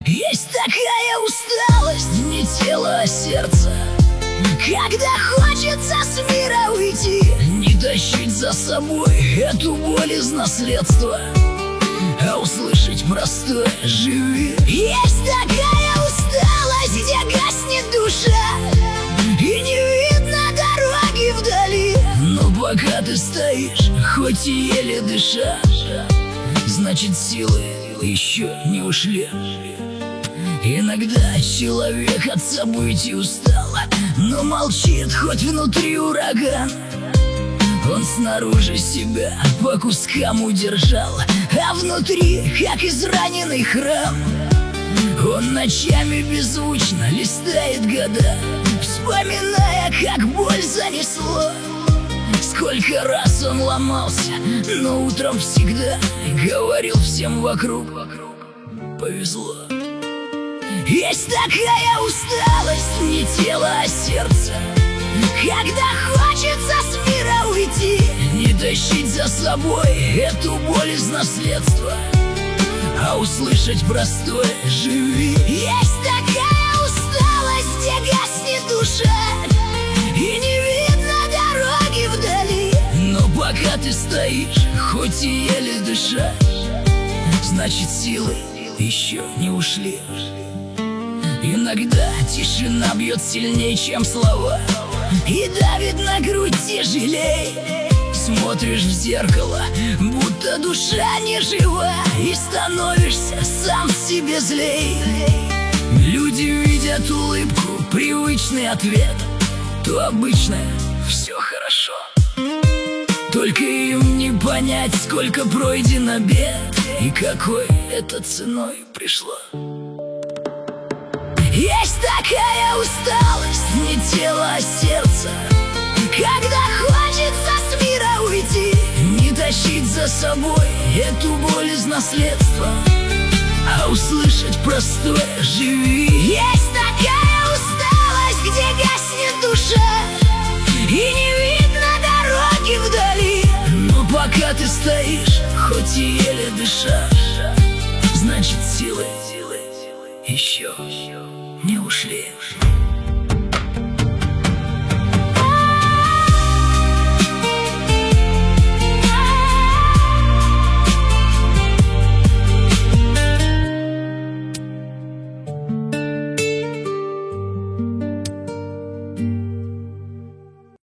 Есть такая усталость, не тело, а сердце, когда хочется с мира уйти, не тащить за собой эту боль из наследства, а услышать простое «живи». Есть такая усталость, где гаснет душа, и не видно дороги вдали, но пока ты стоишь, хоть и еле дыша, значит силы еще не ушли. Иногда человек от событий устал, но молчит, хоть внутри ураган. Он снаружи себя по кускам удержал, а внутри, как израненный храм, он ночами беззвучно листает года, вспоминая, как боль занесло. Сколько раз он ломался, но утром всегда говорил всем вокруг: повезло. Есть такая усталость, не тело, а сердце, когда хочется с мира уйти, не тащить за собой эту боль из наследства, а услышать простое «живи». Есть такая усталость, где гаснет душа, и не видно дороги вдали, но пока ты стоишь, хоть и еле дыша, значит силы еще не ушли. Иногда тишина бьет сильнее, чем слова, и давит на грудь тяжелей. Смотришь в зеркало, будто душа не жива, и становишься сам себе злей. Люди видят улыбку, привычный ответ, то обычное «все хорошо». Только им не понять, сколько пройдено бед, и какой это ценой пришло. Есть такая усталость, не тело, а сердце, когда хочется с мира уйти, не тащить за собой эту боль из наследства, а услышать простое «живи». Есть такая усталость, где гаснет душа, и не видно дороги вдали, но пока ты стоишь, хоть и еле дыша, значит силы еще не ушли.